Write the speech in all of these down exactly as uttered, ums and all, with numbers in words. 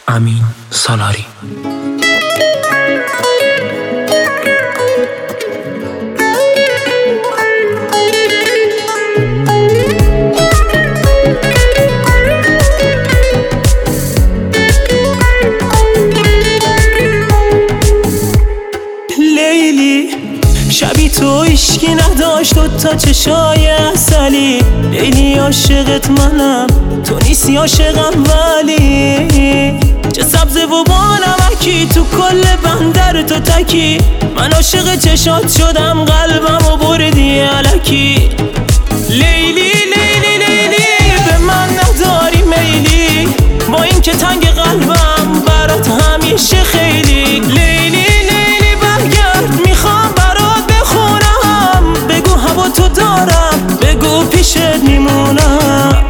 امین سالاری. لیلی شبی تو عشقی نداشت و تا چشای عسلی. لیلی عاشقت منم تو نیستی عاشقم، ولی چه سبز و بانمکی تو کل بندر تو تکی. من عاشق چشات شدم قلبم و بردی الکی. لیلی لیلی لیلی به من نداری میلی، با این که تنگ قلبم برات همیشه خیلی. لیلی لیلی برگرد میخوام برات بخونم، بگو هوا تو دارم، بگو پیشت میمونم.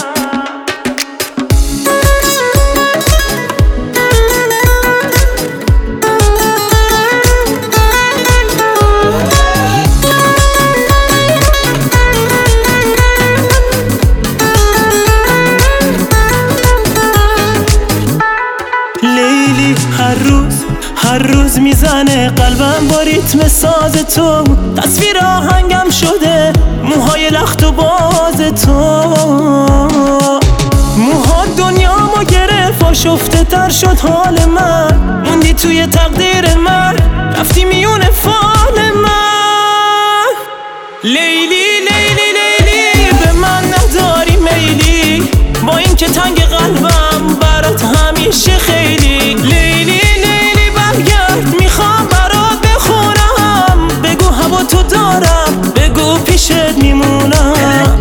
لیلی هر روز هر روز میزنه قلبم با ریتم ساز تو. تصویر آهنگم شده موهای لخت و باز تو. موها دنیامو گرفت و شفته تر شد حال من. موندی توی تقدیر من، رفتی میون فال من. لیلی لیلی لیلی به من نداری میلی، با این که تنگ قلبم برات همیشه خیلی. لیلی لیلی برگرد میخوام برات بخونم، بگو هوا تو دارم، بگو پیشت میمونم.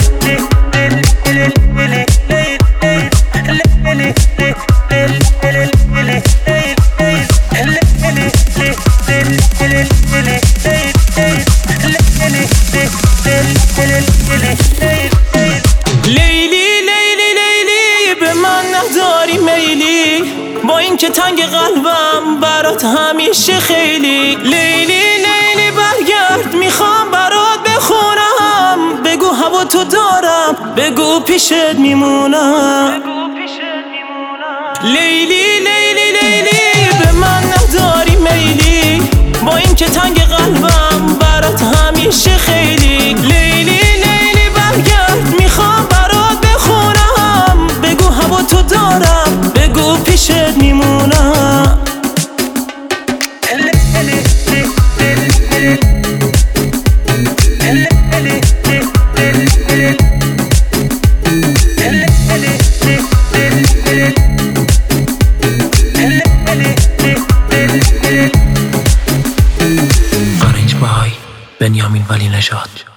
لیلی لیلی لیلی به من نداری میلی، با این که تنگ قلبم برات همیشه خیلی. لیلی لیلی برگرد میخوام برات بخونم، بگو هوا تو دارم، بگو پیشت میمونم. لیلی لیلی لیلی به من نداری میلی، با این که تنگ قلبم برات همیشه خیلی. لیلی لیلی برگرد میخوام برات بخونم، بگو هوا تو دارم، بگو پیشت میمونم. آرنج بای بنیامین ولی نژاد.